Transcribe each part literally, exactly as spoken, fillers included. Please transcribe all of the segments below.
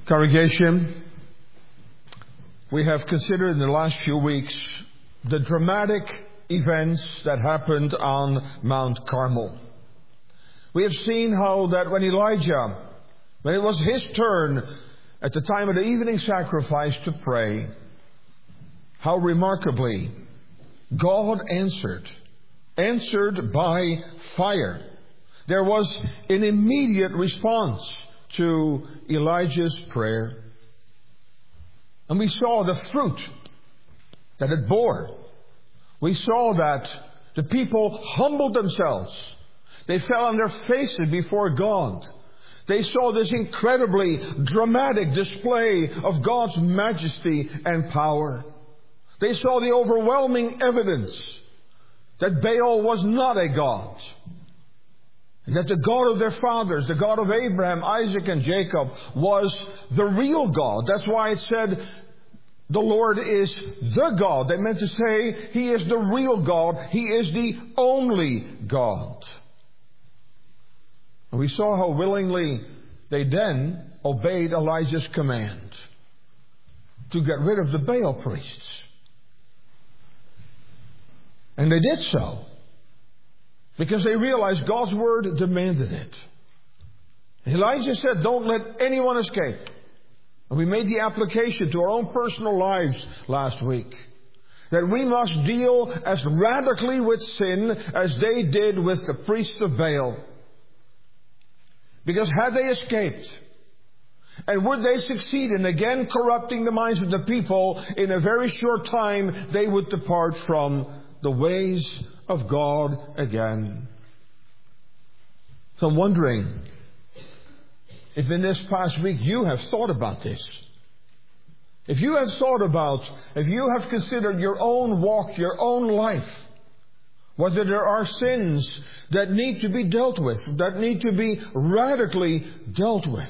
Congregation, we have considered in the last few weeks the dramatic events that happened on Mount Carmel. We have seen how that when Elijah, when it was his turn at the time of the evening sacrifice to pray, how remarkably God answered, answered by fire. There was an immediate response to Elijah's prayer. And we saw the fruit that it bore. We saw that the people humbled themselves. They fell on their faces before God. They saw this incredibly dramatic display of God's majesty and power. They saw the overwhelming evidence that Baal was not a god. And that the God of their fathers, the God of Abraham, Isaac, and Jacob, was the real God. That's why it said, the Lord is the God. They meant to say, He is the real God. He is the only God. And we saw how willingly they then obeyed Elijah's command to get rid of the Baal priests. And they did so because they realized God's word demanded it. Elijah said, don't let anyone escape. And we made the application to our own personal lives last week. That we must deal as radically with sin as they did with the priests of Baal. Because had they escaped, and would they succeed in again corrupting the minds of the people, in a very short time they would depart from the ways of God again. So I'm wondering if in this past week you have thought about this. If you have thought about, if you have considered your own walk, your own life, whether there are sins that need to be dealt with, that need to be radically dealt with.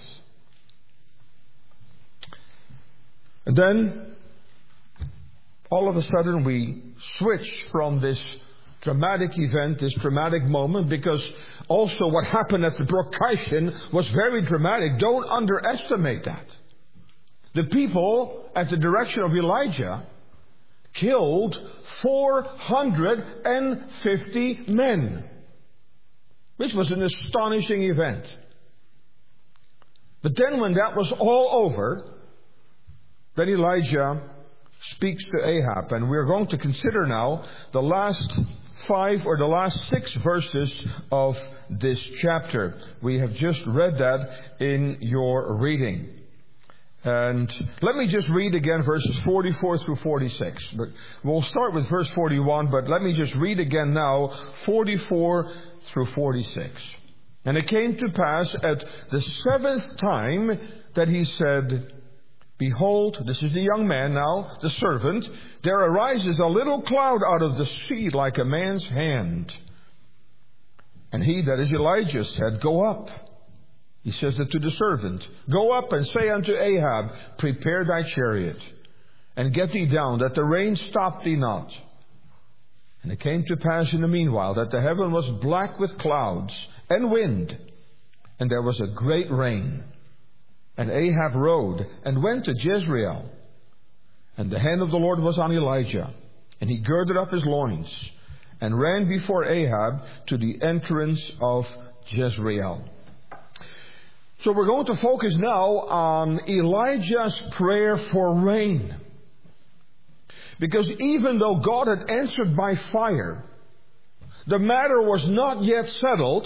And then, all of a sudden we switch from this dramatic event, this dramatic moment, because also what happened at the Brook Kishon was very dramatic. Don't underestimate that. The people, at the direction of Elijah, killed four hundred fifty men, which was an astonishing event. But then when that was all over, then Elijah speaks to Ahab. And we're going to consider now the last five or the last six verses of this chapter. We have just read that in your reading. And let me just read again verses forty-four through forty-six. But we'll start with verse forty-one, but let me just read again now forty-four through forty-six. And it came to pass at the seventh time that he said, behold, this is the young man now, the servant, there arises a little cloud out of the sea like a man's hand. And he, that is Elijah, said, go up. He says that to the servant, go up and say unto Ahab, prepare thy chariot, and get thee down, that the rain stop thee not. And it came to pass in the meanwhile that the heaven was black with clouds and wind, and there was a great rain. And Ahab rode and went to Jezreel. And the hand of the Lord was on Elijah, and he girded up his loins, and ran before Ahab to the entrance of Jezreel. So we're going to focus now on Elijah's prayer for rain. Because even though God had answered by fire, the matter was not yet settled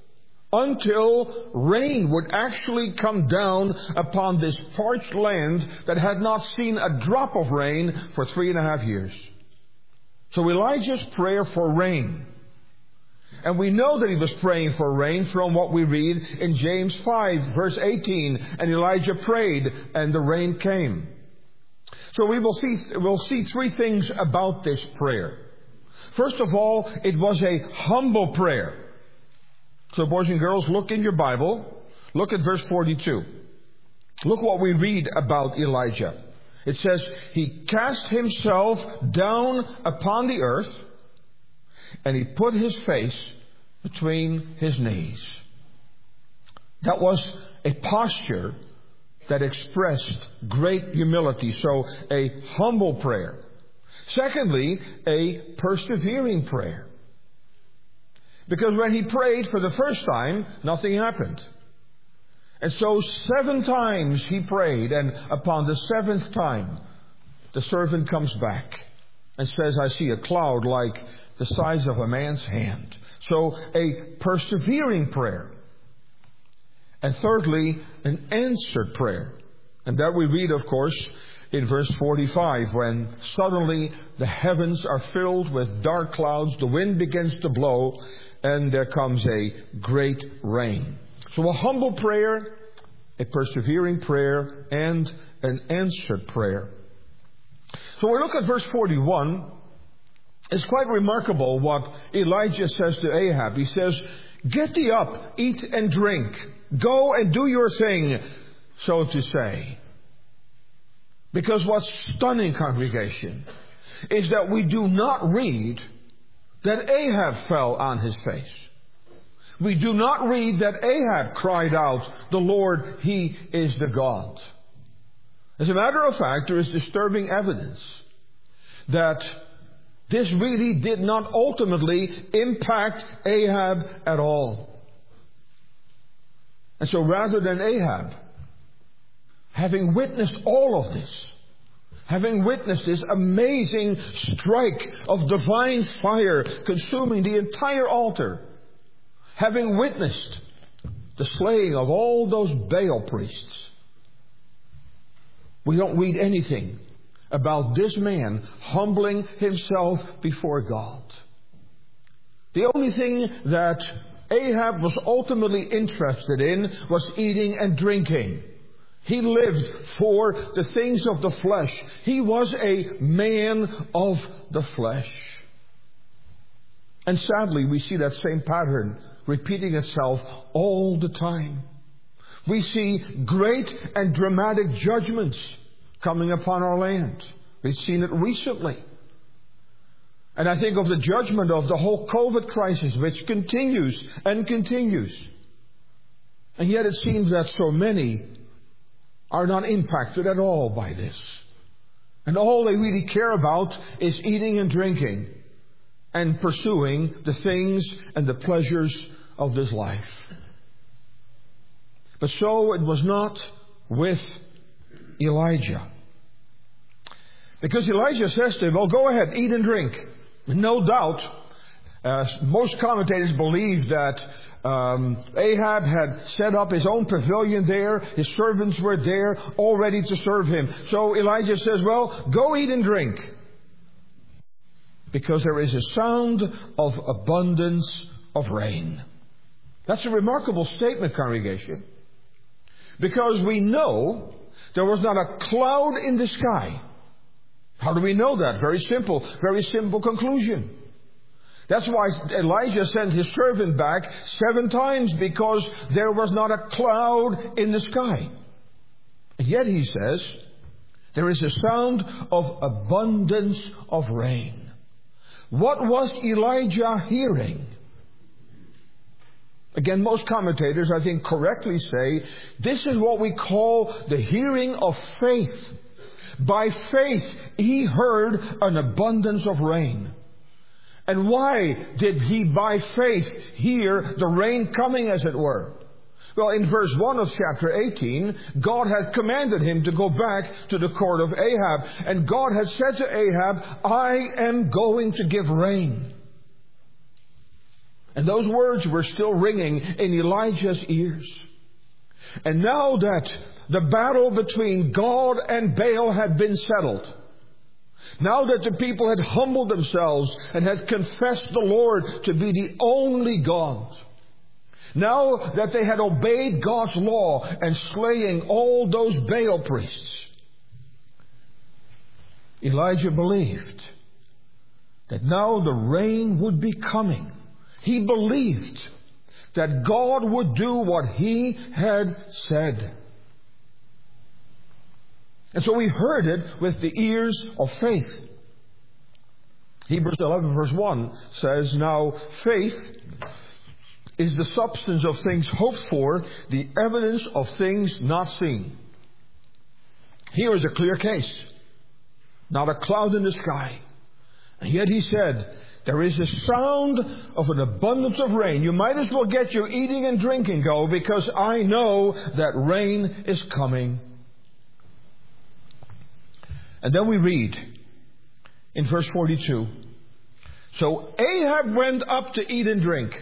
until rain would actually come down upon this parched land that had not seen a drop of rain for three and a half years. So Elijah's prayer for rain. And we know that he was praying for rain from what we read in James five, verse eighteen. And Elijah prayed, and the rain came. So we will see, we'll see three things about this prayer. First of all, it was a humble prayer. So boys and girls, look in your Bible. Look at verse forty-two. Look what we read about Elijah. It says, he cast himself down upon the earth, and he put his face between his knees. That was a posture that expressed great humility. So a humble prayer. Secondly, a persevering prayer. Because when he prayed for the first time, nothing happened. And so seven times he prayed, and upon the seventh time, the servant comes back and says, I see a cloud like the size of a man's hand. So a persevering prayer. And thirdly, an answered prayer. And that we read, of course, in verse forty-five, when suddenly the heavens are filled with dark clouds, the wind begins to blow, and there comes a great rain. So a humble prayer, a persevering prayer, and an answered prayer. So we look at verse forty-one. It's quite remarkable what Elijah says to Ahab. He says, get thee up, eat and drink. Go and do your thing, so to say. Because what's stunning, congregation, is that we do not read that Ahab fell on his face. We do not read that Ahab cried out, the Lord, He is the God. As a matter of fact, there is disturbing evidence that this really did not ultimately impact Ahab at all. And so rather than Ahab, having witnessed all of this, having witnessed this amazing strike of divine fire consuming the entire altar, having witnessed the slaying of all those Baal priests, we don't read anything about this man humbling himself before God. The only thing that Ahab was ultimately interested in was eating and drinking. He lived for the things of the flesh. He was a man of the flesh. And sadly, we see that same pattern repeating itself all the time. We see great and dramatic judgments coming upon our land. We've seen it recently. And I think of the judgment of the whole COVID crisis, which continues and continues. And yet it seems that so many are not impacted at all by this. And all they really care about is eating and drinking and pursuing the things and the pleasures of this life. But so it was not with Elijah. Because Elijah says to him, well, go ahead, eat and drink. No doubt, uh, most commentators believe that um, Ahab had set up his own pavilion there. His servants were there, all ready to serve him. So Elijah says, well, go eat and drink. Because there is a sound of abundance of rain. That's a remarkable statement, congregation. Because we know there was not a cloud in the sky. How do we know that? Very simple, very simple conclusion. That's why Elijah sent his servant back seven times, because there was not a cloud in the sky. And yet he says, there is a sound of abundance of rain. What was Elijah hearing? Again, most commentators, I think, correctly say, this is what we call the hearing of faith. By faith, he heard an abundance of rain. And why did he, by faith, hear the rain coming, as it were? Well, in verse one of chapter eighteen, God had commanded him to go back to the court of Ahab. And God had said to Ahab, I am going to give rain. And those words were still ringing in Elijah's ears. And now that the battle between God and Baal had been settled, now that the people had humbled themselves and had confessed the Lord to be the only God, now that they had obeyed God's law and slaying all those Baal priests, Elijah believed that now the rain would be coming. He believed that God would do what He had said. And so we heard it with the ears of faith. Hebrews eleven verse one says, now faith is the substance of things hoped for, the evidence of things not seen. Here is a clear case. Not a cloud in the sky. And yet he said, there is a sound of an abundance of rain. You might as well get your eating and drinking go, because I know that rain is coming. And then we read in verse forty-two. So Ahab went up to eat and drink.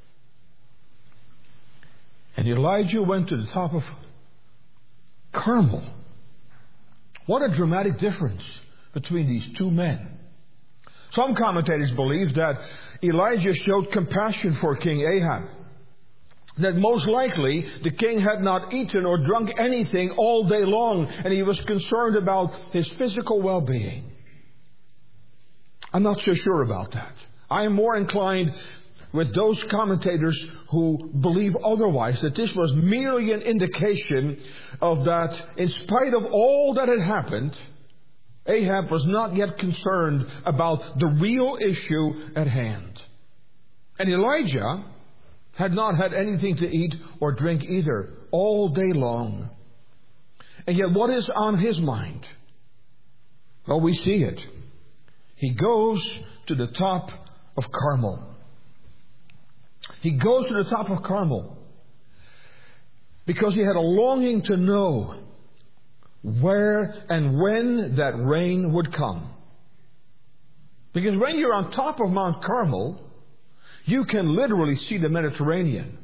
And Elijah went to the top of Carmel. What a dramatic difference between these two men. Some commentators believe that Elijah showed compassion for King Ahab. That most likely the king had not eaten or drunk anything all day long, and he was concerned about his physical well-being. I'm not so sure about that. I am more inclined with those commentators who believe otherwise, that this was merely an indication of that in spite of all that had happened, Ahab was not yet concerned about the real issue at hand. And Elijah had not had anything to eat or drink either all day long. And yet what is on his mind? Well, we see it. He goes to the top of Carmel. He goes to the top of Carmel because he had a longing to know where and when that rain would come. Because when you're on top of Mount Carmel, you can literally see the Mediterranean.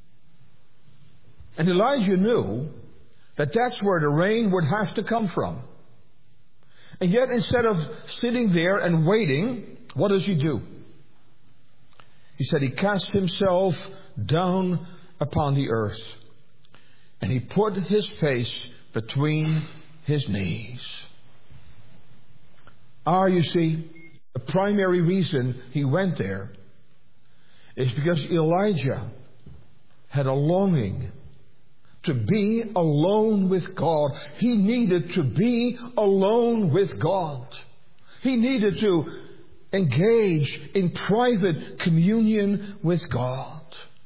And Elijah knew that that's where the rain would have to come from. And yet instead of sitting there and waiting, what does he do? He said he cast himself down upon the earth. And he put his face between his knees. Ah, you see, the primary reason he went there is because Elijah had a longing to be alone with God. He needed to be alone with God. He needed to engage in private communion with God.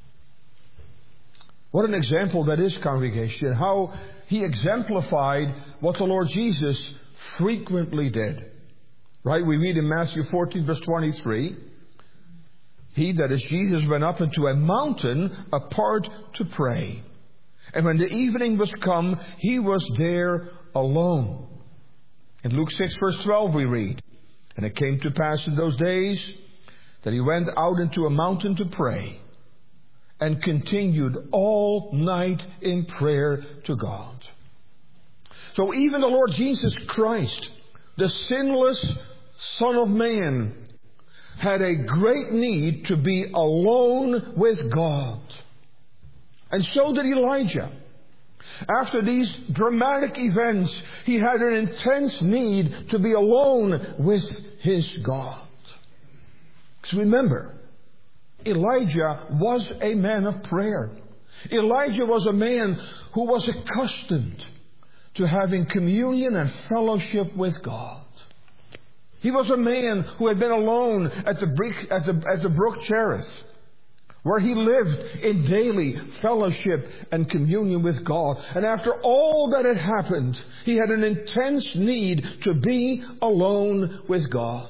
What an example that is, congregation. How he exemplified what the Lord Jesus frequently did. Right? We read in Matthew fourteen, verse twenty-three. He, that is Jesus, went up into a mountain apart to pray. And when the evening was come, he was there alone. In Luke six, verse twelve, we read, and it came to pass in those days that he went out into a mountain to pray, and continued all night in prayer to God. So even the Lord Jesus Christ, the sinless Son of Man, had a great need to be alone with God. And so did Elijah. After these dramatic events, he had an intense need to be alone with his God. Because remember, Elijah was a man of prayer. Elijah was a man who was accustomed to having communion and fellowship with God. He was a man who had been alone at the, brick, at the, at the brook Cherith, where he lived in daily fellowship and communion with God. And after all that had happened, he had an intense need to be alone with God.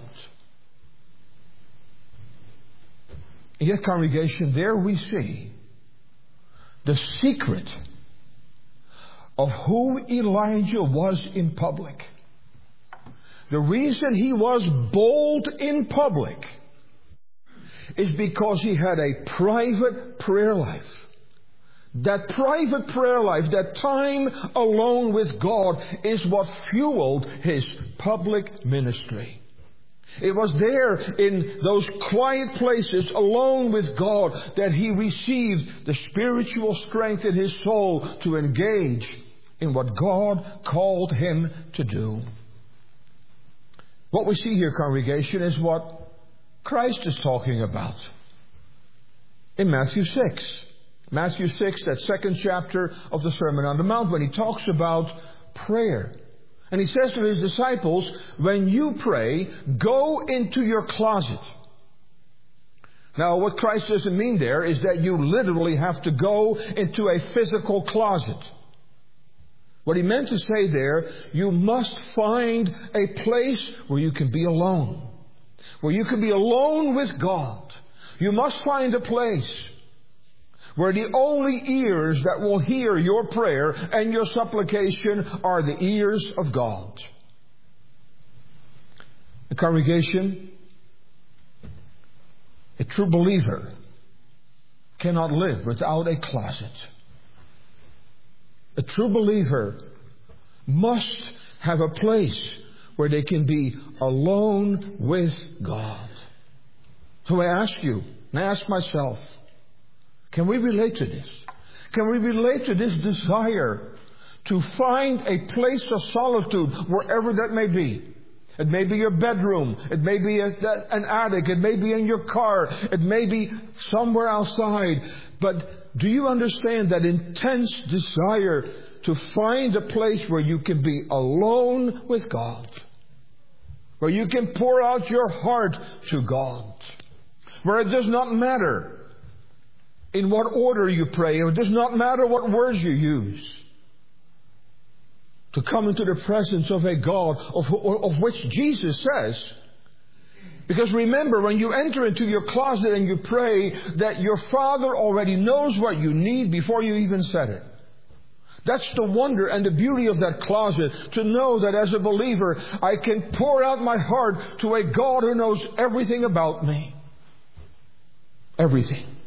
And yet, congregation, there we see the secret of who Elijah was in public. The reason he was bold in public is because he had a private prayer life. That private prayer life, that time alone with God, is what fueled his public ministry. It was there in those quiet places alone with God that he received the spiritual strength in his soul to engage in what God called him to do. What we see here, congregation, is what Christ is talking about in Matthew six. Matthew six, that second chapter of the Sermon on the Mount, when he talks about prayer. And he says to his disciples, when you pray, go into your closet. Now, what Christ doesn't mean there is that you literally have to go into a physical closet. What he meant to say there, you must find a place where you can be alone. Where you can be alone with God. You must find a place where the only ears that will hear your prayer and your supplication are the ears of God. The congregation, a true believer cannot live without a closet. A true believer must have a place where they can be alone with God. So I ask you, and I ask myself, can we relate to this? Can we relate to this desire to find a place of solitude wherever that may be? It may be your bedroom. It may be a, an attic. It may be in your car. It may be somewhere outside. But do you understand that intense desire to find a place where you can be alone with God? Where you can pour out your heart to God? Where it does not matter in what order you pray. It does not matter what words you use. To come into the presence of a God of, of which Jesus says. Because remember, when you enter into your closet and you pray, that your Father already knows what you need before you even said it. That's the wonder and the beauty of that closet. To know that as a believer, I can pour out my heart to a God who knows everything about me. Everything.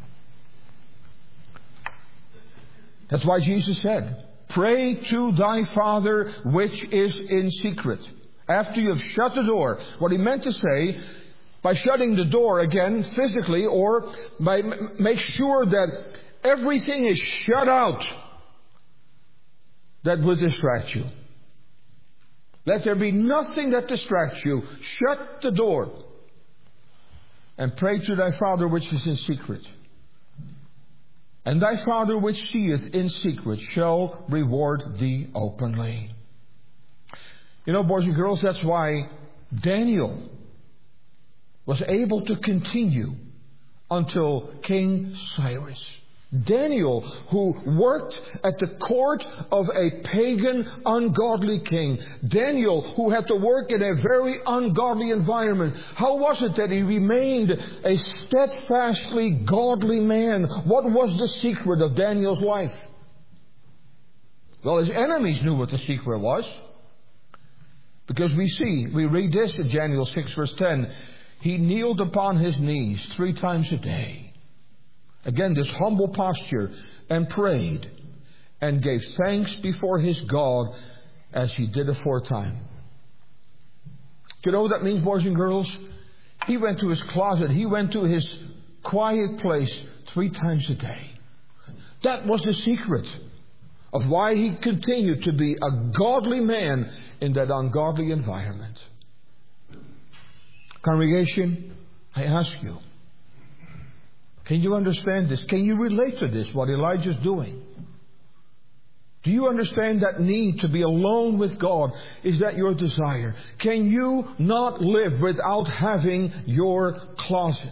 That's why Jesus said, pray to thy Father which is in secret. After you have shut the door. What he meant to say, by shutting the door again physically, or by make sure that everything is shut out that will distract you. Let there be nothing that distracts you. Shut the door. And pray to thy Father which is in secret. And thy Father which seeth in secret shall reward thee openly. You know, boys and girls, that's why Daniel was able to continue until King Cyrus. Daniel, who worked at the court of a pagan, ungodly king. Daniel, who had to work in a very ungodly environment. How was it that he remained a steadfastly godly man? What was the secret of Daniel's life? Well, his enemies knew what the secret was. Because we see, we read this in Daniel six verse ten. He kneeled upon his knees three times a day. Again, this humble posture, and prayed and gave thanks before his God as he did aforetime. Do you know what that means, boys and girls? He went to his closet. He went to his quiet place three times a day. That was the secret of why he continued to be a godly man in that ungodly environment. Congregation, I ask you, can you understand this? Can you relate to this, what Elijah's doing? Do you understand that need to be alone with God? Is that your desire? Can you not live without having your closet?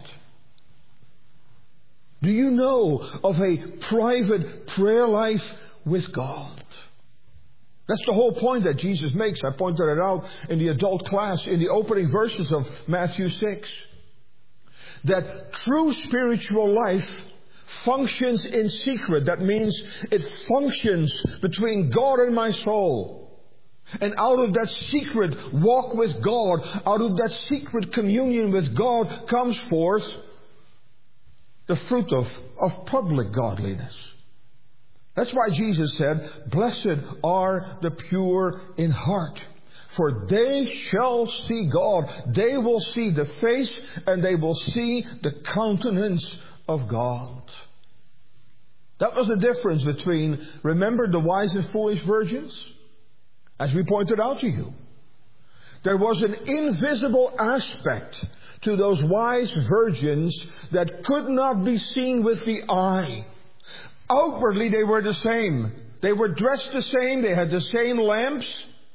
Do you know of a private prayer life with God? That's the whole point that Jesus makes. I pointed it out in the adult class in the opening verses of Matthew six. That true spiritual life functions in secret. That means it functions between God and my soul. And out of that secret walk with God, out of that secret communion with God comes forth the fruit of, of public godliness. That's why Jesus said, blessed are the pure in heart, for they shall see God. They will see the face and they will see the countenance of God. That was the difference between, remember the wise and foolish virgins? As we pointed out to you. There was an invisible aspect to those wise virgins that could not be seen with the eye. Outwardly they were the same. They were dressed the same. They had the same lamps.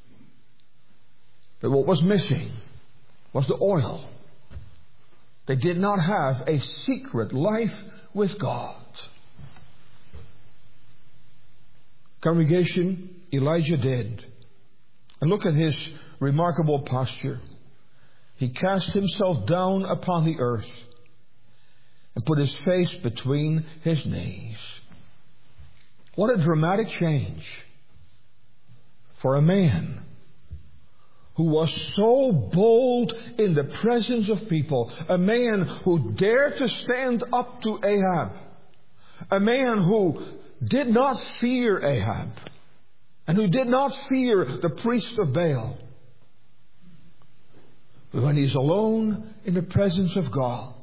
But what was missing was the oil. They did not have a secret life with God. Congregation, Elijah did. And look at his remarkable posture. He cast himself down upon the earth and put his face between his knees. What a dramatic change for a man who was so bold in the presence of people, a man who dared to stand up to Ahab, a man who did not fear Ahab, and who did not fear the priest of Baal. But when he's alone in the presence of God,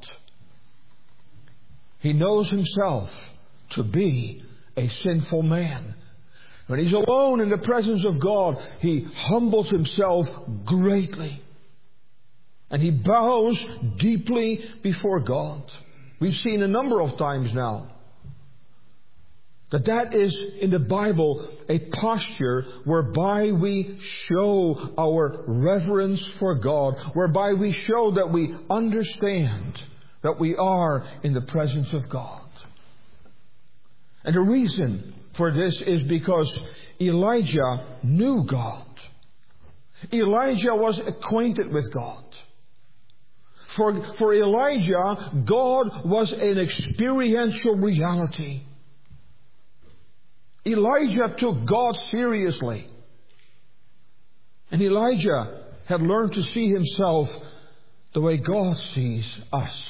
he knows himself to be a sinful man. When he's alone in the presence of God, he humbles himself greatly. And he bows deeply before God. We've seen a number of times now that that is in the Bible a posture whereby we show our reverence for God, whereby we show that we understand that we are in the presence of God. And the reason for this is because Elijah knew God. Elijah was acquainted with God. For, for Elijah, God was an experiential reality. Elijah took God seriously. And Elijah had learned to see himself the way God sees us.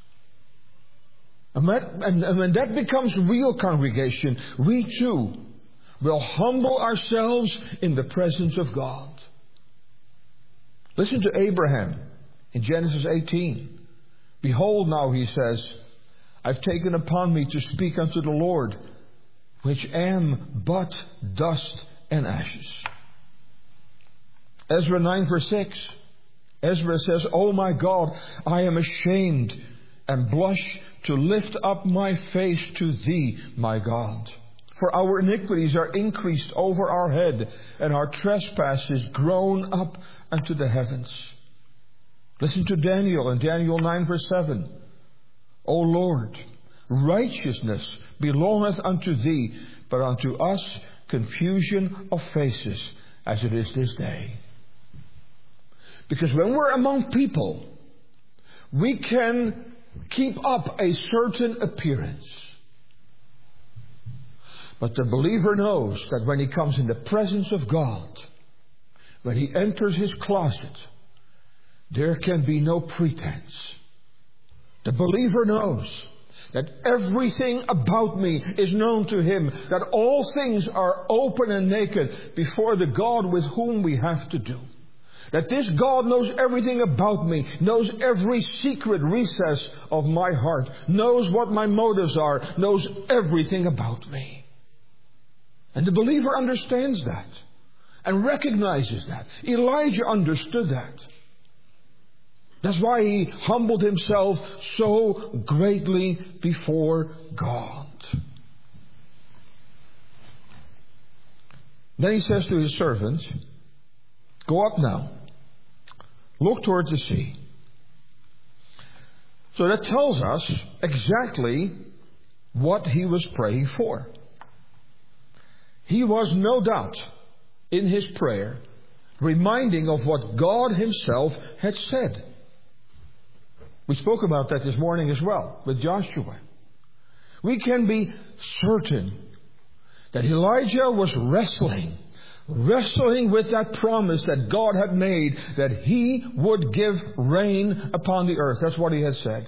And, that, and, and when that becomes real, congregation, we too will humble ourselves in the presence of God. Listen to Abraham in Genesis eighteen. Behold now, he says, I've taken upon me to speak unto the Lord, which am but dust and ashes. Ezra nine verse six. Ezra says, O my God, I am ashamed and blush to lift up my face to thee, my God. For our iniquities are increased over our head, and our trespasses grown up unto the heavens. Listen to Daniel in Daniel nine verse seven. O Lord, righteousness belongeth unto thee, but unto us confusion of faces, as it is this day. Because when we're among people, we can keep up a certain appearance. But the believer knows that when he comes in the presence of God, when he enters his closet, there can be no pretense. The believer knows that everything about me is known to him, that all things are open and naked before the God with whom we have to do. That this God knows everything about me, knows every secret recess of my heart, knows what my motives are, knows everything about me. And the believer understands that and recognizes that. Elijah understood that. That's why he humbled himself so greatly before God. Then he says to his servant, go up now. Look towards the sea. So that tells us exactly what he was praying for. He was no doubt in his prayer reminding of what God himself had said. We spoke about that this morning as well with Joshua. We can be certain that Elijah was wrestling Wrestling with that promise that God had made, that he would give rain upon the earth. That's what he had said.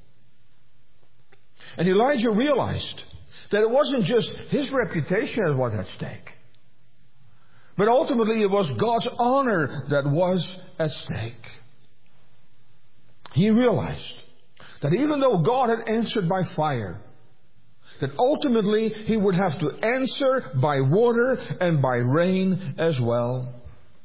And Elijah realized that it wasn't just his reputation that was at stake, but ultimately it was God's honor that was at stake. He realized that even though God had answered by fire, that ultimately he would have to answer by water and by rain as well.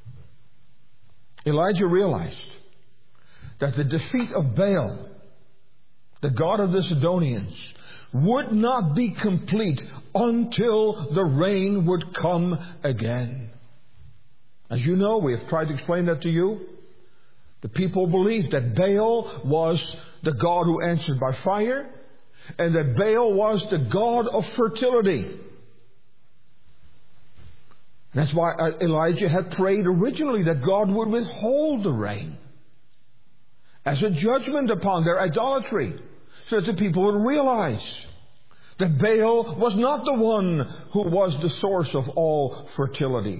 Elijah realized that the defeat of Baal, the god of the Sidonians, would not be complete until the rain would come again. As you know, we have tried to explain that to you. The people believed that Baal was the god who answered by fire, and that Baal was the god of fertility. That's why Elijah had prayed originally that God would withhold the rain as a judgment upon their idolatry, so that the people would realize that Baal was not the one who was the source of all fertility.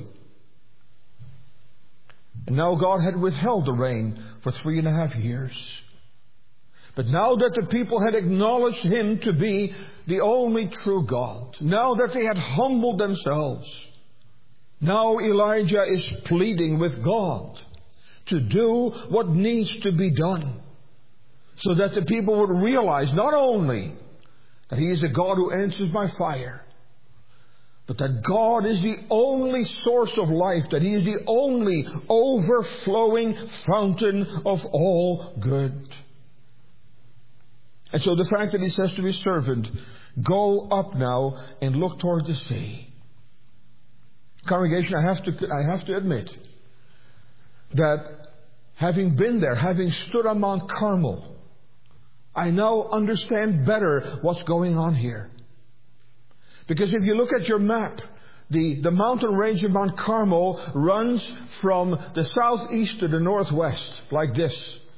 And now God had withheld the rain for three and a half years. But now that the people had acknowledged Him to be the only true God, now that they had humbled themselves, now Elijah is pleading with God to do what needs to be done, so that the people would realize not only that He is a God who answers by fire, but that God is the only source of life, that He is the only overflowing fountain of all good. And so the fact that He says to His servant, "Go up now and look toward the sea." Congregation, I have to, I have to admit that having been there, having stood on Mount Carmel, I now understand better what's going on here. Because if you look at your map, the, the mountain range of Mount Carmel runs from the southeast to the northwest, like this.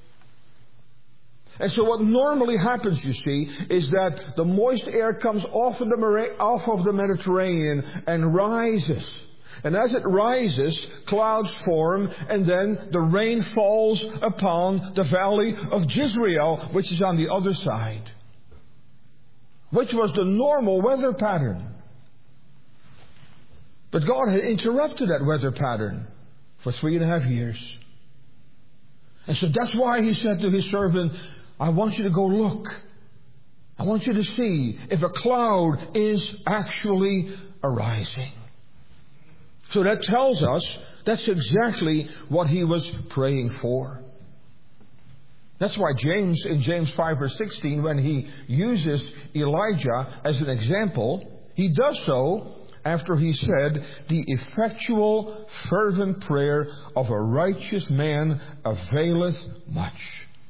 And so what normally happens, you see, is that the moist air comes off of the, off of the Mediterranean and rises. And as it rises, clouds form, and then the rain falls upon the valley of Jezreel, which is on the other side, which was the normal weather pattern. But God had interrupted that weather pattern for three and a half years. And so that's why He said to His servant, "I want you to go look. I want you to see if a cloud is actually arising." So that tells us that's exactly what he was praying for. That's why James, in James five verse sixteen, when he uses Elijah as an example, he does so after he said, "The effectual fervent prayer of a righteous man availeth much."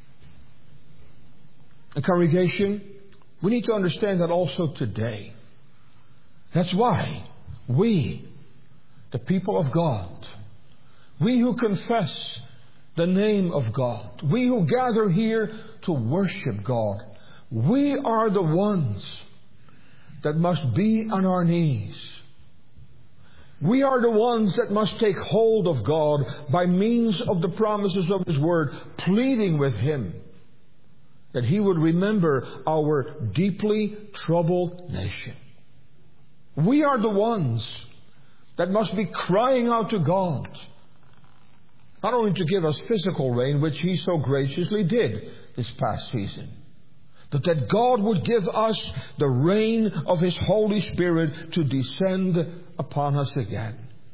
And congregation, we need to understand that also today. That's why we, the people of God, we who confess the name of God, we who gather here to worship God, we are the ones that must be on our knees. We are the ones that must take hold of God by means of the promises of His Word, pleading with Him that He would remember our deeply troubled nation. We are the ones that must be crying out to God, not only to give us physical rain, which He so graciously did this past season, but that God would give us the rain of His Holy Spirit to descend upon us again.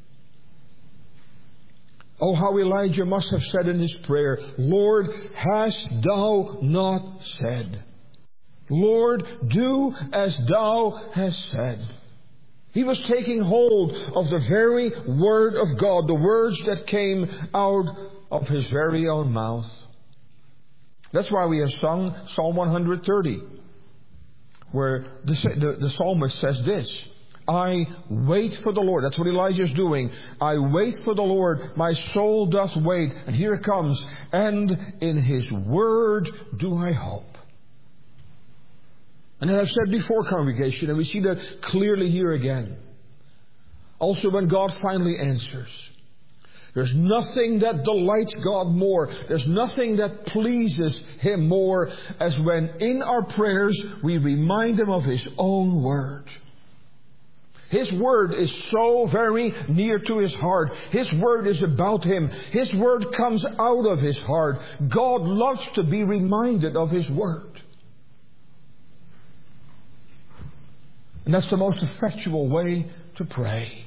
Oh, how Elijah must have said in his prayer, "Lord, hast Thou not said? Lord, do as Thou hast said." He was taking hold of the very Word of God, the words that came out of His very own mouth. That's why we have sung Psalm one thirty, where the, the, the psalmist says this, "I wait for the Lord." That's what Elijah is doing. "I wait for the Lord, my soul doth wait." And here it comes. "And in His word do I hope." And as I've said before, congregation, and we see that clearly here again, also when God finally answers, there's nothing that delights God more, there's nothing that pleases Him more, as when in our prayers we remind Him of His own Word. His Word is so very near to His heart. His Word is about Him. His Word comes out of His heart. God loves to be reminded of His Word. And that's the most effectual way to pray.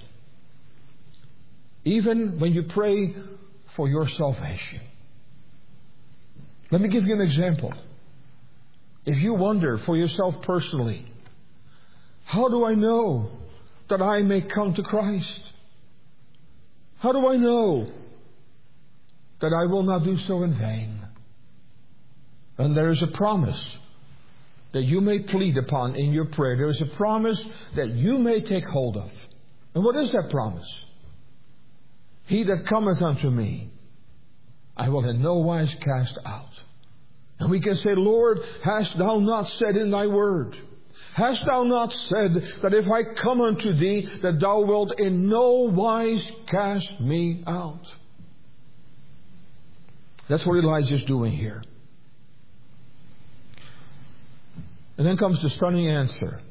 Even when you pray for your salvation. Let me give you an example. If you wonder for yourself personally, how do I know that I may come to Christ? How do I know that I will not do so in vain? And there is a promise that you may plead upon in your prayer. There is a promise that you may take hold of. And what is that promise? He that cometh unto me, I will in no wise cast out. And we can say, Lord, hast thou not said in thy word? Hast thou not said that if I come unto thee, that thou wilt in no wise cast me out? That's what Elijah's doing here. And then comes the stunning answer.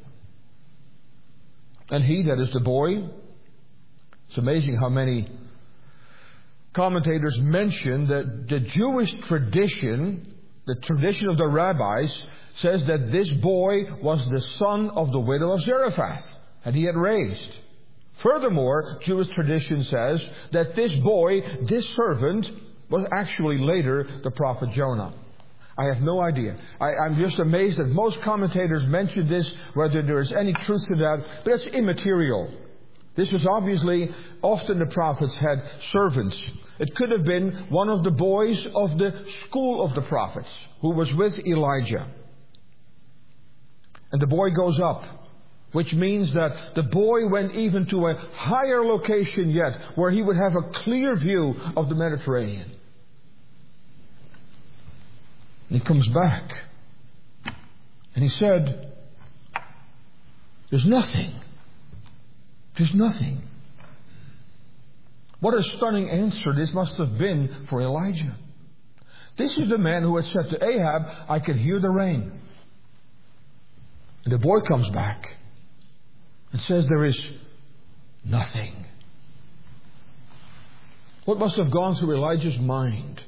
And he, that is the boy, it's amazing how many commentators mention that the Jewish tradition, the tradition of the rabbis, says that this boy was the son of the widow of Zarephath, and he had raised. Furthermore, Jewish tradition says that this boy, this servant, was actually later the prophet Jonah. I have no idea. I, I'm just amazed that most commentators mention this, whether there is any truth to that, but it's immaterial. This was obviously, often the prophets had servants. It could have been one of the boys of the school of the prophets who was with Elijah. And the boy goes up, which means that the boy went even to a higher location yet, where he would have a clear view of the Mediterranean. And he comes back. And he said, there's nothing. There's nothing. What a stunning answer this must have been for Elijah. This is the man who had said to Ahab, I can hear the rain. And the boy comes back and says there is nothing. What must have gone through Elijah's mind?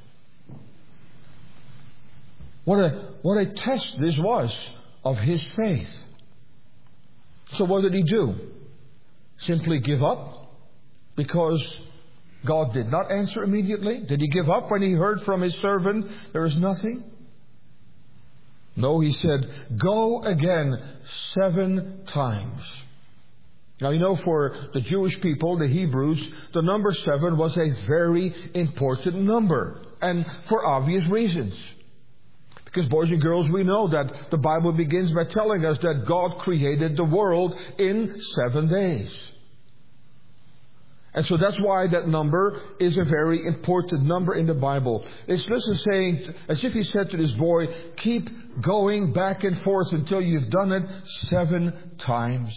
What a, what a test this was of his faith. So what did he do? Simply give up because God did not answer immediately? Did he give up when he heard from his servant there is nothing? No, he said, go again seven times. Now, you know, for the Jewish people, the Hebrews, the number seven was a very important number. And for obvious reasons. Because, boys and girls, we know that the Bible begins by telling us that God created the world in seven days. And so that's why that number is a very important number in the Bible. It's listen saying, as if he said to this boy, keep going back and forth until you've done it seven times.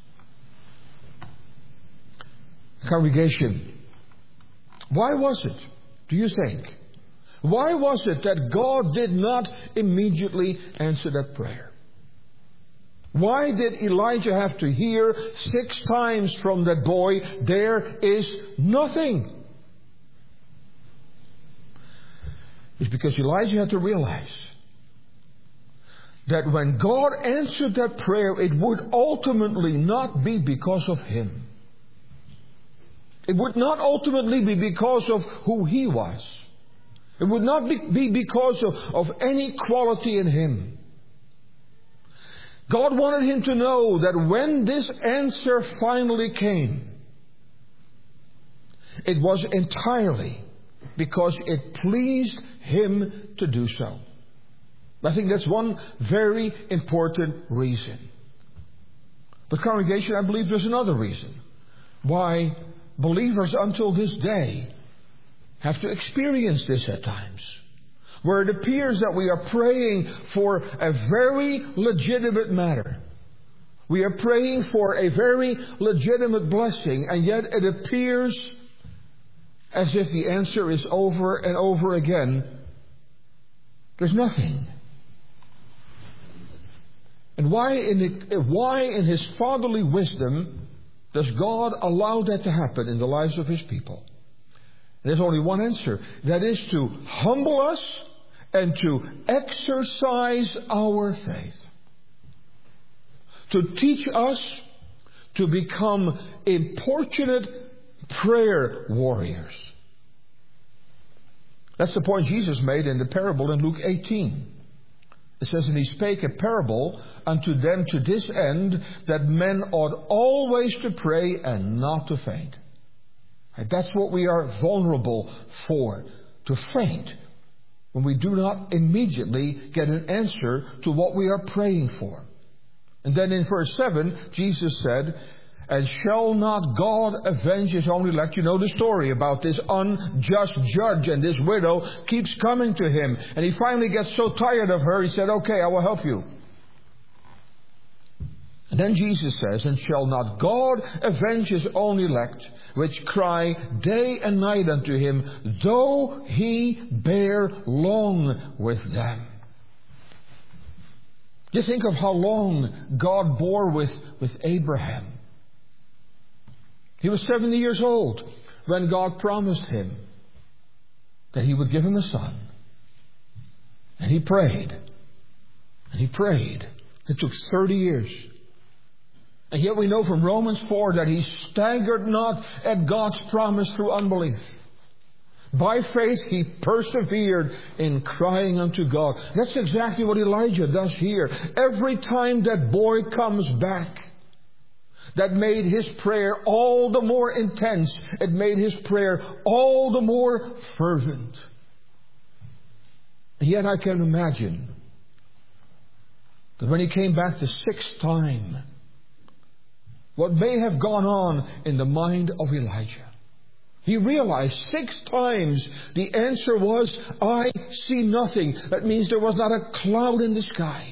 Congregation, why was it, do you think? Why was it that God did not immediately answer that prayer? Why did Elijah have to hear six times from that boy, there is nothing? It's because Elijah had to realize that when God answered that prayer, it would ultimately not be because of him. It would not ultimately be because of who he was. It would not be, be because of, of any quality in him. God wanted him to know that when this answer finally came, it was entirely because it pleased him to do so. I think that's one very important reason. But congregation, I believe there's another reason why believers until this day have to experience this at times. Where it appears that we are praying for a very legitimate matter. We are praying for a very legitimate blessing, and yet it appears as if the answer is over and over again. There's nothing. And why in, the, why in His fatherly wisdom does God allow that to happen in the lives of His people? There's only one answer. That is to humble us and to exercise our faith. To teach us to become importunate prayer warriors. That's the point Jesus made in the parable in Luke eighteen. It says, and He spake a parable unto them to this end, that men ought always to pray and not to faint. And that's what we are vulnerable for, to faint, when we do not immediately get an answer to what we are praying for. And then in verse seven, Jesus said, And shall not God avenge His own elect? You know the story about this unjust judge, and this widow keeps coming to him. And he finally gets so tired of her, he said, okay, I will help you. And then Jesus says, and shall not God avenge His own elect, which cry day and night unto Him, though He bear long with them? Just think of how long God bore with, with Abraham. He was seventy years old when God promised him that He would give him a son. And he prayed. And he prayed. It took thirty years. And yet we know from Romans four that he staggered not at God's promise through unbelief. By faith he persevered in crying unto God. That's exactly what Elijah does here. Every time that boy comes back, that made his prayer all the more intense. It made his prayer all the more fervent. And yet I can imagine that when he came back the sixth time, what may have gone on in the mind of Elijah. He realized six times the answer was, I see nothing. That means there was not a cloud in the sky.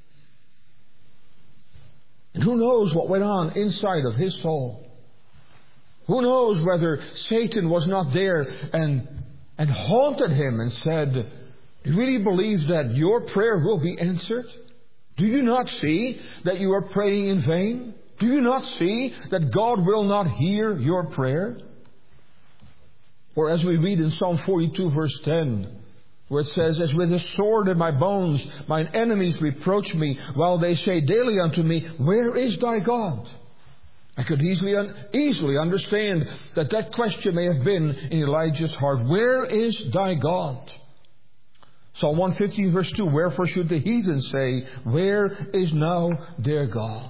And who knows what went on inside of his soul? Who knows whether Satan was not there and, and haunted him and said, do you really believe that your prayer will be answered? Do you not see that you are praying in vain? Do you not see that God will not hear your prayer? Or as we read in Psalm forty-two verse ten, where it says, as with a sword in my bones, mine enemies reproach me, while they say daily unto me, where is thy God? I could easily, un- easily understand that that question may have been in Elijah's heart. Where is thy God? Psalm one fifteen verse two, wherefore should the heathen say, where is now their God?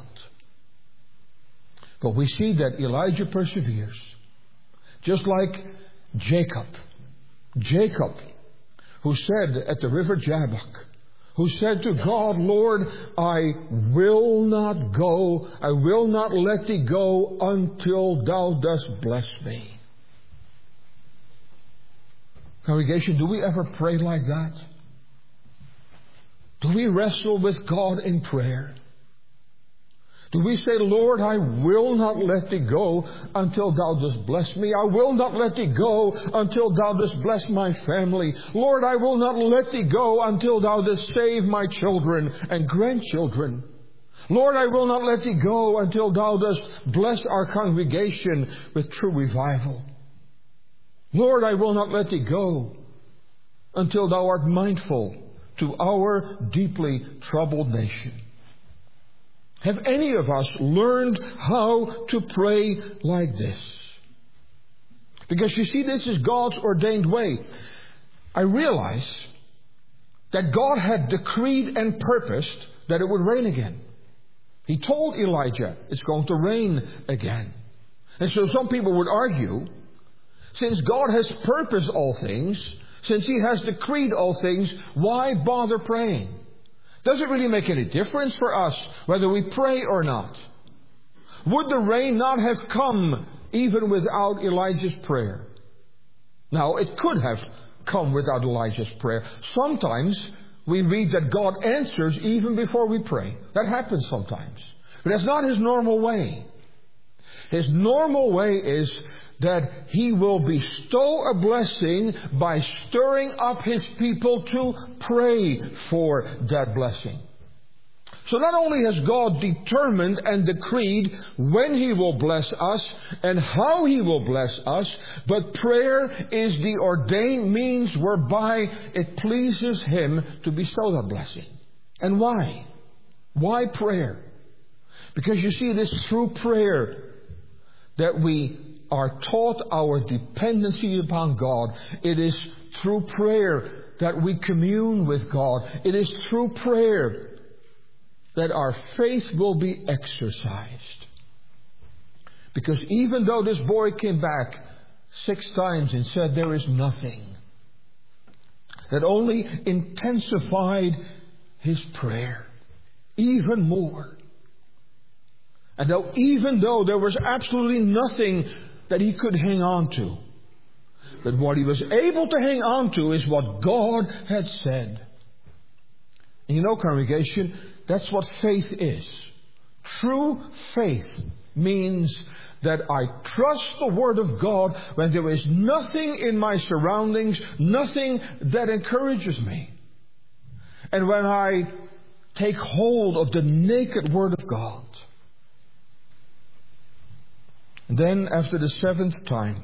But we see that Elijah perseveres. Just like Jacob. Jacob, who said at the river Jabbok, who said to God, Lord, I will not go, I will not let thee go until thou dost bless me. Congregation, do we ever pray like that? Do we wrestle with God in prayer? Do we say, Lord, I will not let thee go until thou dost bless me. I will not let thee go until thou dost bless my family. Lord, I will not let thee go until thou dost save my children and grandchildren. Lord, I will not let thee go until thou dost bless our congregation with true revival. Lord, I will not let thee go until thou art mindful to our deeply troubled nation. Have any of us learned how to pray like this? Because you see, this is God's ordained way. I realize that God had decreed and purposed that it would rain again. He told Elijah it's going to rain again. And so some people would argue, since God has purposed all things, since He has decreed all things, why bother praying? Does it really make any difference for us whether we pray or not? Would the rain not have come even without Elijah's prayer? Now, it could have come without Elijah's prayer. Sometimes we read that God answers even before we pray. That happens sometimes. But that's not His normal way. His normal way is that He will bestow a blessing by stirring up His people to pray for that blessing. So not only has God determined and decreed when He will bless us and how He will bless us, but prayer is the ordained means whereby it pleases Him to bestow that blessing. And why? Why prayer? Because you see, it is through prayer that we are taught our dependency upon God. It is through prayer that we commune with God. It is through prayer that our faith will be exercised. Because even though this boy came back six times and said there is nothing, that only intensified his prayer even more. And though, even though there was absolutely nothing that he could hang on to, but what he was able to hang on to is what God had said. And you know, congregation, that's what faith is. True faith means that I trust the Word of God when there is nothing in my surroundings, nothing that encourages me. And when I take hold of the naked Word of God. And then after the seventh time,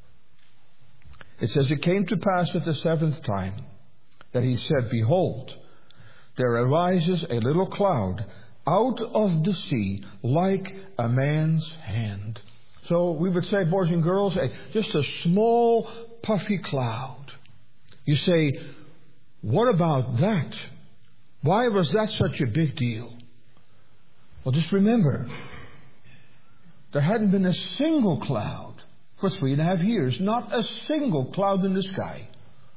it says, it came to pass at the seventh time that he said, behold, there arises a little cloud out of the sea like a man's hand. So we would say, boys and girls, a, just a small puffy cloud. You say, what about that? Why was that such a big deal? Well, just remember, there hadn't been a single cloud for three and a half years. Not a single cloud in the sky.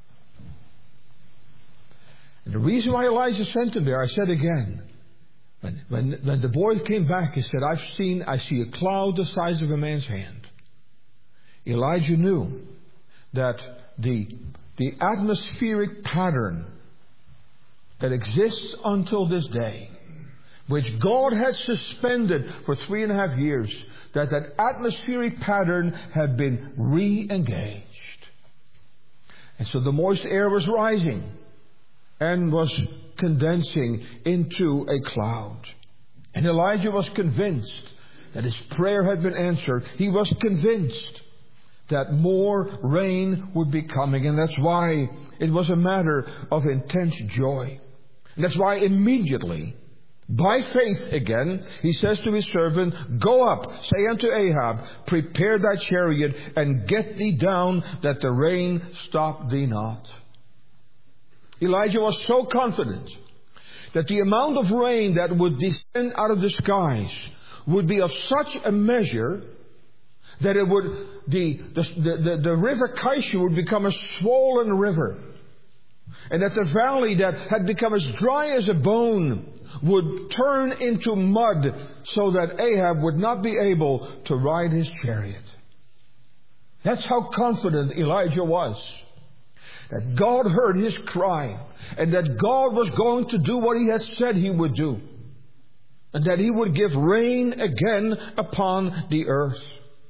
And the reason why Elijah sent him there, I said again, when, when, when the boy came back, he said, I've seen, I see a cloud the size of a man's hand. Elijah knew that the, the atmospheric pattern that exists until this day, which God had suspended for three and a half years, that that atmospheric pattern had been re-engaged. And so the moist air was rising and was condensing into a cloud. And Elijah was convinced that his prayer had been answered. He was convinced that more rain would be coming. And that's why it was a matter of intense joy. And that's why immediately, by faith again, he says to his servant, go up, say unto Ahab, prepare thy chariot, and get thee down, that the rain stop thee not. Elijah was so confident that the amount of rain that would descend out of the skies would be of such a measure that it would the the, the, the river Kaishu would become a swollen river. And that the valley that had become as dry as a bone would turn into mud so that Ahab would not be able to ride his chariot. That's how confident Elijah was. That God heard his cry. And that God was going to do what he had said he would do. And that he would give rain again upon the earth.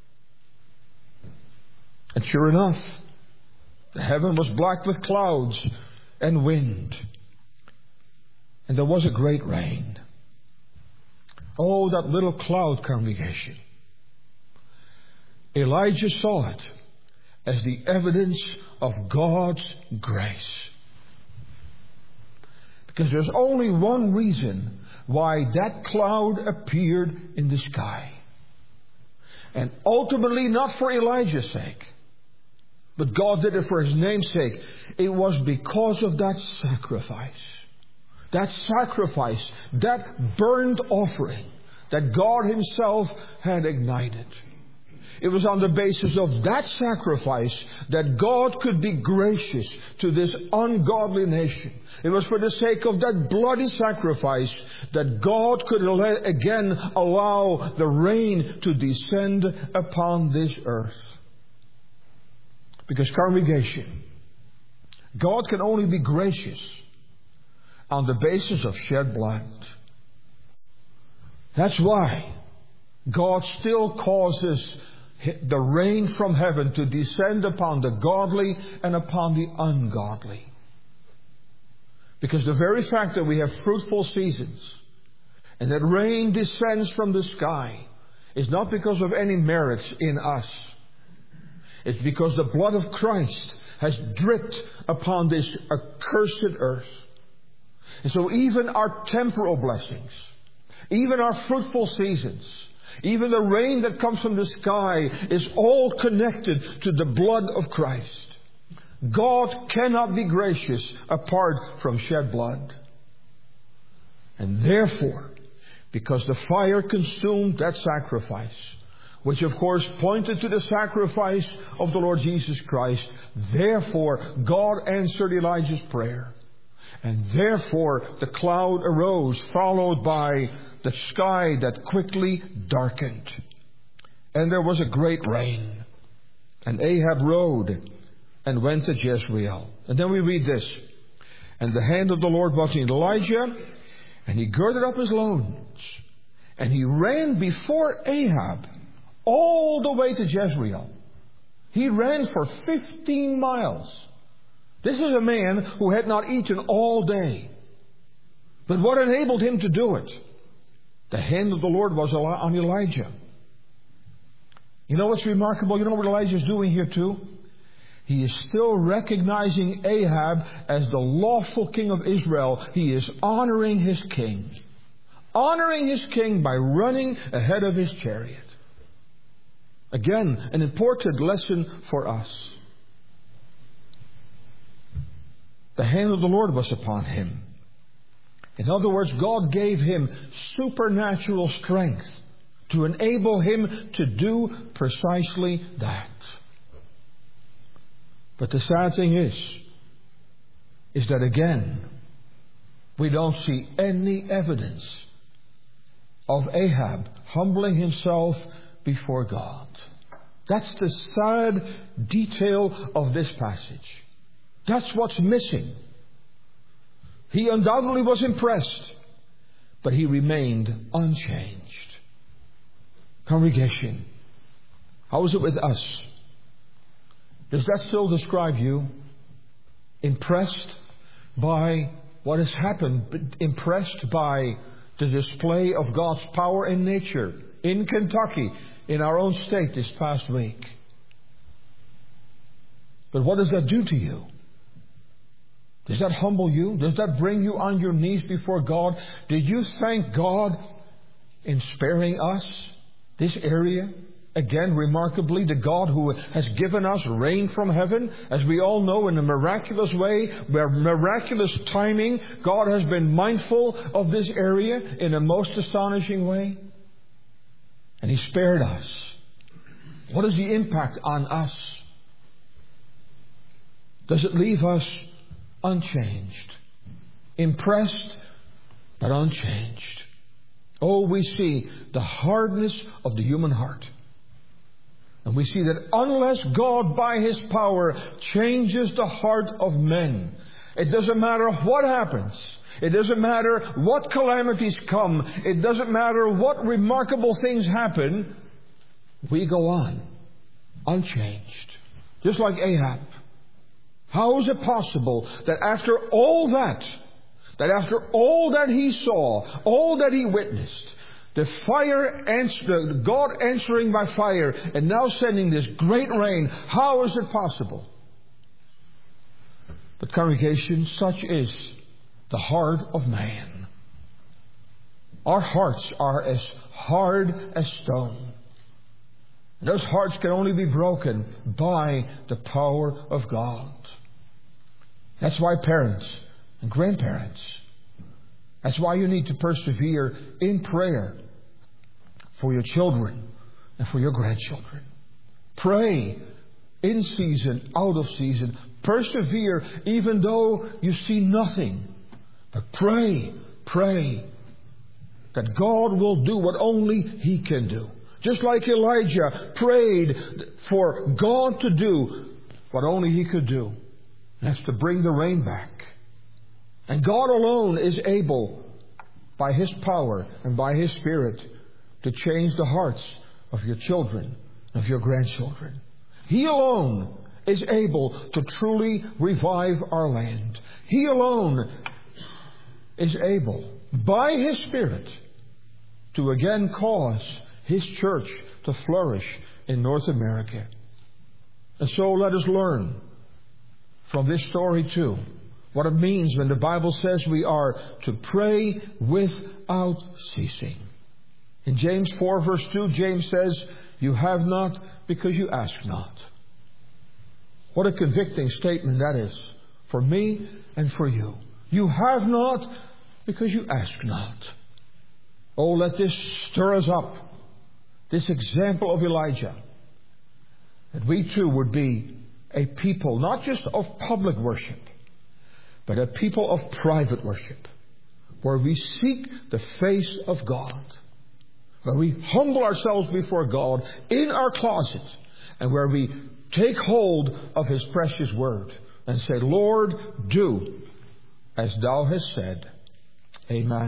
And sure enough, the heaven was black with clouds and wind. And there was a great rain. Oh, that little cloud, congregation. Elijah saw it as the evidence of God's grace. Because there's only one reason why that cloud appeared in the sky. And ultimately not for Elijah's sake, but God did it for His name's sake. It was because of that sacrifice. That sacrifice, that burnt offering that God Himself had ignited. It was on the basis of that sacrifice that God could be gracious to this ungodly nation. It was for the sake of that bloody sacrifice that God could again allow the rain to descend upon this earth. Because, congregation, God can only be gracious on the basis of shed blood. That's why God still causes the rain from heaven to descend upon the godly and upon the ungodly. Because the very fact that we have fruitful seasons and that rain descends from the sky is not because of any merits in us. It's because the blood of Christ has dripped upon this accursed earth. And so even our temporal blessings, even our fruitful seasons, even the rain that comes from the sky is all connected to the blood of Christ. God cannot be gracious apart from shed blood. And therefore, because the fire consumed that sacrifice, which of course pointed to the sacrifice of the Lord Jesus Christ, therefore God answered Elijah's prayer. And therefore the cloud arose, followed by the sky that quickly darkened. And there was a great rain. And Ahab rode and went to Jezreel. And then we read this. And the hand of the Lord was in Elijah, and he girded up his loins, and he ran before Ahab all the way to Jezreel. He ran for fifteen miles. This is a man who had not eaten all day. But what enabled him to do it? The hand of the Lord was on Elijah. You know what's remarkable? You know what Elijah is doing here too? He is still recognizing Ahab as the lawful king of Israel. He is honoring his king. Honoring his king by running ahead of his chariot. Again, an important lesson for us. The hand of the Lord was upon him. In other words, God gave him supernatural strength to enable him to do precisely that. But the sad thing is, is that again, we don't see any evidence of Ahab humbling himself before God. That's the sad detail of this passage. That's what's missing. He undoubtedly was impressed, but he remained unchanged. Congregation, how is it with us? Does that still describe you? Impressed by what has happened, impressed by the display of God's power in nature in Kentucky, in our own state this past week. But what does that do to you? Does that humble you? Does that bring you on your knees before God? Did you thank God in sparing us this area? Again, remarkably, the God who has given us rain from heaven, as we all know, in a miraculous way, where miraculous timing, God has been mindful of this area in a most astonishing way. And He spared us. What is the impact on us? Does it leave us unchanged? Impressed, but unchanged. Oh, we see the hardness of the human heart. And we see that unless God by His power changes the heart of men, it doesn't matter what happens. It doesn't matter what calamities come. It doesn't matter what remarkable things happen. We go on unchanged. Just like Ahab. How is it possible that after all that, that after all that he saw, all that he witnessed, the fire, answer, God answering by fire, and now sending this great rain, how is it possible? But congregation, such is the heart of man. Our hearts are as hard as stone. And those hearts can only be broken by the power of God. That's why parents and grandparents, that's why you need to persevere in prayer for your children and for your grandchildren. Pray in season, out of season. Persevere even though you see nothing. But pray, pray that God will do what only He can do. Just like Elijah prayed for God to do what only He could do. That's to bring the rain back. And God alone is able, by His power and by His Spirit, to change the hearts of your children, of your grandchildren. He alone is able to truly revive our land. He alone is able, by His Spirit, to again cause His church to flourish in North America. And so let us learn from this story too what it means when the Bible says we are to pray without ceasing. In James four verse two, James says, "You have not because you ask not." What a convicting statement that is for me and for you. You have not because you ask not. Oh, let this stir us up. This example of Elijah. That we too would be a people, not just of public worship, but a people of private worship, where we seek the face of God, where we humble ourselves before God in our closet, and where we take hold of His precious word and say, Lord, do as Thou hast said. Amen.